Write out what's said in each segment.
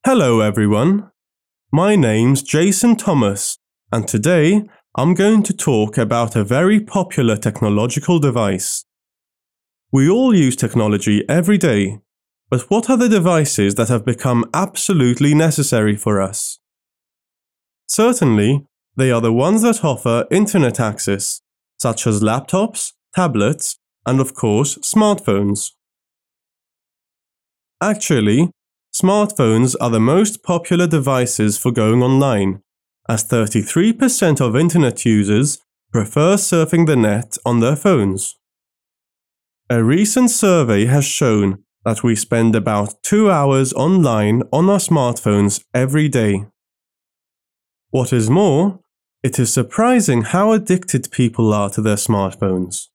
Hello everyone, my name's Jason Thomas, and today I'm going to talk about a very popular technological device. We all use technology every day, but what are the devices that have become absolutely necessary for us? Certainly, they are the ones that offer internet access, such as laptops, tablets, and of course, smartphones. Actually, smartphones are the most popular devices for going online, as 33% of internet users prefer surfing the net on their phones. A recent survey has shown that we spend about 2 hours online on our smartphones every day. What is more, it is surprising how addicted people are to their smartphones.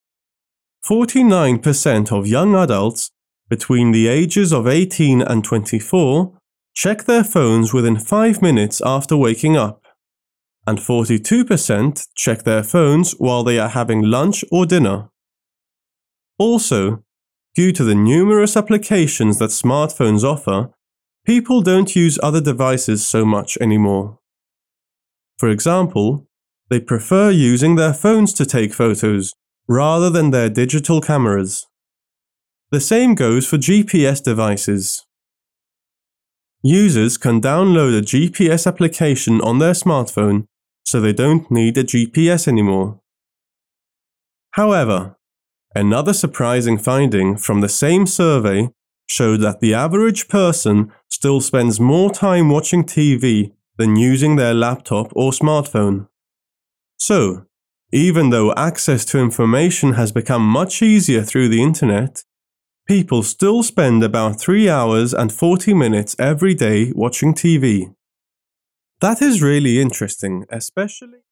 49% of young adults between the ages of 18 and 24 check their phones within 5 minutes after waking up, and 42% check their phones while they are having lunch or dinner. Also, due to the numerous applications that smartphones offer, people don't use other devices so much anymore. For example, they prefer using their phones to take photos rather than their digital cameras. The same goes for GPS devices. Users can download a GPS application on their smartphone, so they don't need a GPS anymore. However, another surprising finding from the same survey showed that the average person still spends more time watching TV than using their laptop or smartphone. So, even though access to information has become much easier through the internet, people still spend about 3 hours and 40 minutes every day watching TV. That is really interesting, especially